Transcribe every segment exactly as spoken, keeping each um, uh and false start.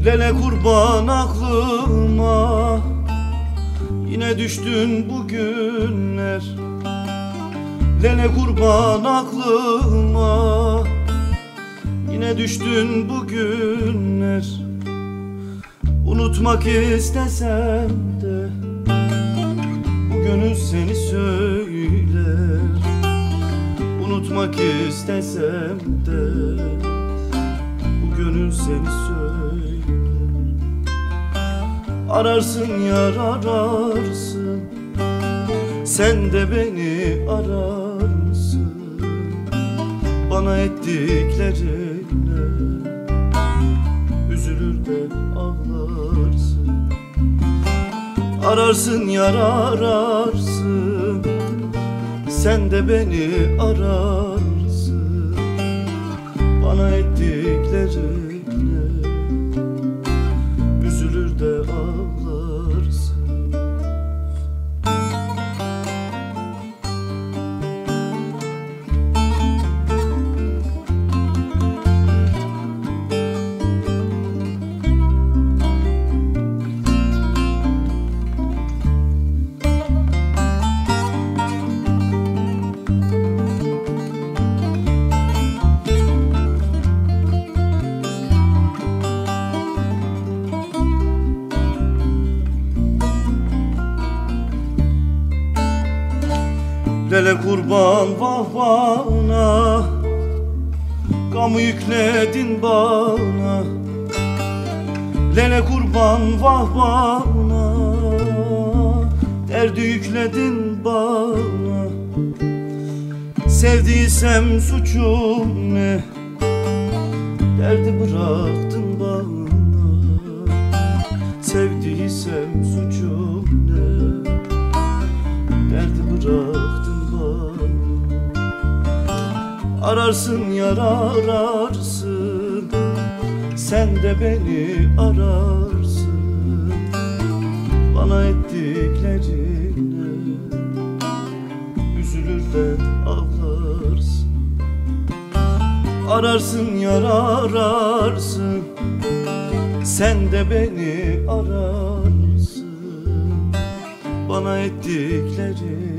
Lele kurban aklıma, yine düştün bugünler. Lele kurban aklıma, yine düştün bugünler. Unutmak istesem de bu gönül seni söyler. Unutmak istesem de bu gönül seni söyler. Ararsın yar ararsın, sen de beni ararsın. Bana ettiklerine üzülür de ağlarsın. Ararsın yar ararsın, sen de beni ararsın. Bana ettiklerine üzülür de ağlarsın. Lele kurban vah bana, gamı yükledin bana. Lele kurban vah bana, derdi yükledin bana. Sevdiysem suçum ne, derdi bıraktın bana. Sevdiysem suçum ne, derdi bıraktın. Ararsın yar ararsın, sen de beni ararsın. Bana ettiklerine üzülür de ağlarsın. Ararsın yar ararsın, sen de beni ararsın. Bana ettiklerine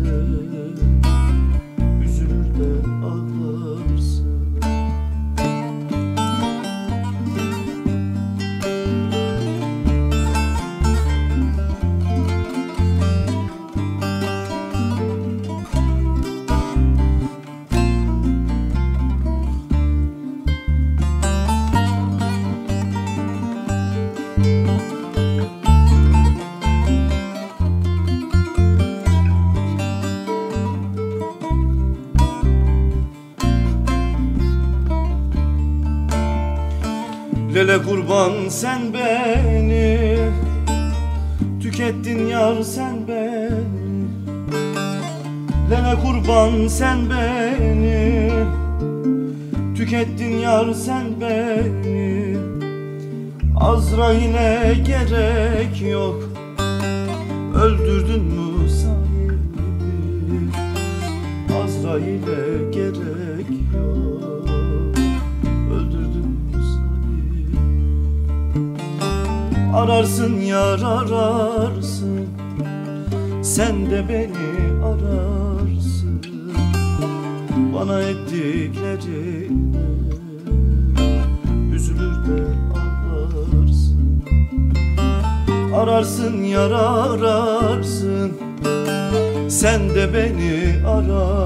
Lele kurban sen beni, tükettin yar sen beni. Lele kurban sen beni, tükettin yar sen beni. Azrail'e gerek yok, öldürdün mü sahibi? Azrail'e gerek yok, öldürdün mü sahibi? Ararsın yar ararsın, sen de beni ararsın. Bana ettiklerine üzülür de ağlarsın. Ararsın yar ararsın, sen de beni ararsın.